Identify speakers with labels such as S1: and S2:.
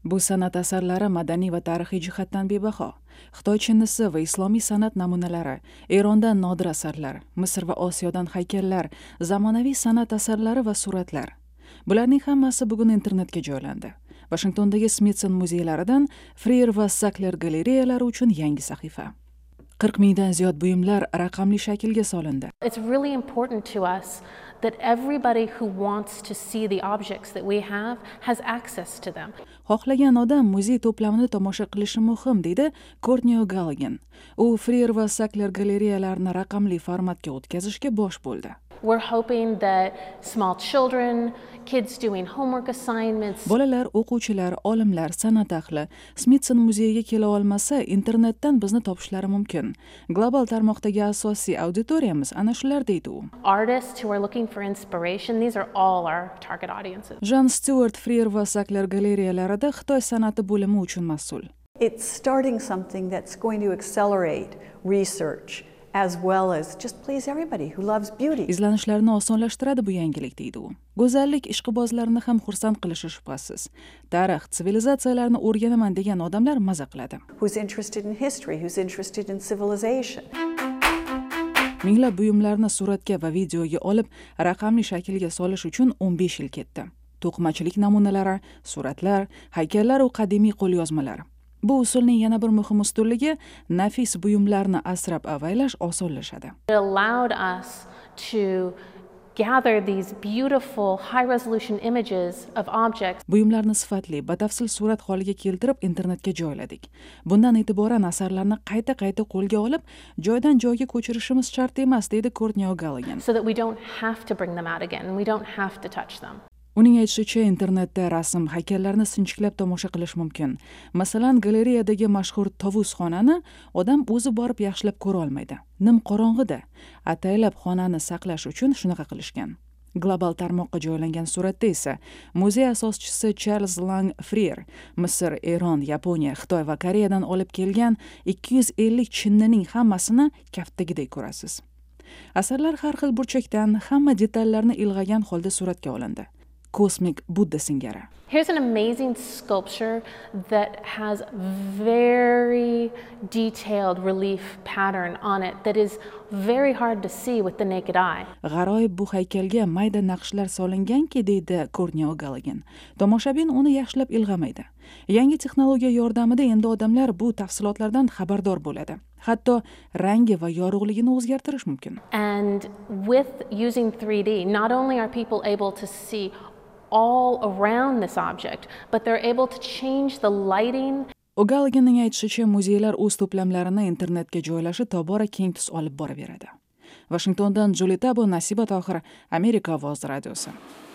S1: Bu san'at asarlari madaniy va tarixiy jihatdan bebaho. Xitoy chinnisi va islomiy san'at namunalari, Erondan nodir asarlar, Misr va Osiyodan haykallar, zamonaviy san'at asarlari va suratlar. Bularning hammasi bugun internetga joylandi. Washingtondagi Smithson muzeylaridan Freer va Sackler galereyalari uchun yangi sahifa. 40 mingdan ziyod buyumlar raqamli shaklga solindi.
S2: It's really important to us that everybody who wants to see the objects that we have has access to them.
S1: Xohlagan odam muzey to'plamini tomosha qilishi muhim, deydi Courtney O'Gallaghan. U Freer va Sackler galereyalarini raqamli formatga o'tkazishga bosh bo'ldi.
S2: We're hoping that small children, kids doing homework assignments,
S1: Bolalar, o'quvchilar, olimlar, san'at ahli Smithson muzeyiga kela olmasa, internetdan bizni topishlari mumkin. Global tarmoqdagi asosiy auditoriyamiz ana shular, deydi u.
S2: artists who are looking for inspiration, these are all our target audiences.
S1: Jon Stewart Freer va Sackler galereyalarida Xitoy san'ati bo'limi uchun mas'ul.
S3: It's starting something that's going to accelerate research as well as just please everybody who loves beauty.
S1: Izlanishlarni osonlashtiradi bu yangilik, deydi u. Go'zallik ishqibozlarni ham xursand qilishi shubhasiz. Tarix, sivilizatsiyalarni o'rganaman degan odamlar maza qiladi.
S3: Who's interested in history, who's interested in civilization.
S1: Minglab buyumlarni suratga va videoga olib, raqamli shaklga solish uchun 15 yil ketdi. To'qimachilik namunalari, suratlar, haykallar va qadimiy qo'lyozmalar. Bu usulning yana bir muhim ustunligi nafis buyumlarni asrab-avaylash osonlashadi.
S2: It allowed us to gather these beautiful high-resolution images of objects.
S1: Buyumlarni sifatli, batafsil surat holiga keltirib internetga joyladik. Bundan e'tiboran asarlarni qayta-qayta qo'lga olib, joydan joyga ko'chirishimiz shart emas, deydi Courtney O'Gallaghan.
S2: So that we don't have to bring them out again and we don't have to touch them.
S1: Uning aytishicha, internetda rasm, haykallarni sinchiklab tomosha qilish mumkin. Masalan, galereyadagi mashhur tovus xonani odam o'zi borib yaxshilab ko'ra olmaydi. Nim qorong'ida. Ataylab xonani saqlash uchun shunaqa qilishgan. Global tarmoqqa joylangan suratda esa muzey asoschisi Charles Lang Freer Misr, Eron, Yaponiya, Xitoy va Koreyadan olib kelgan 250 chinnining hammasini kaftdagidek ko'rasiz. Asarlar har xil burchakdan, hamma detallarni ilg'agan holda suratga olindi. Kosmik Budda singari.
S2: Here's an amazing sculpture that has very detailed relief pattern on it that is very hard to see with the naked eye.
S1: G'aroyib bu haykalga mayda naqshlar solinganki, deydi Courtney O'Gallaghan. Tomoshabin uni yaxshilab ilg'amaydi. Yangi texnologiya yordamida endi odamlar bu tafsilotlardan xabardor bo'ladi. Hatto rangi va yorug'ligini o'zgartirish mumkin.
S2: And with using 3D, not only are people able to see all around this object, but they're able to change the lighting.
S1: O'Gallaghanning aytishicha, muzeylar o'z to'plamlarini internetga joylashi tobora keng tus olib boraveradi. Washingtondan Julie Tabo, Nasiba Tohir, Amerika ovozi radiosi.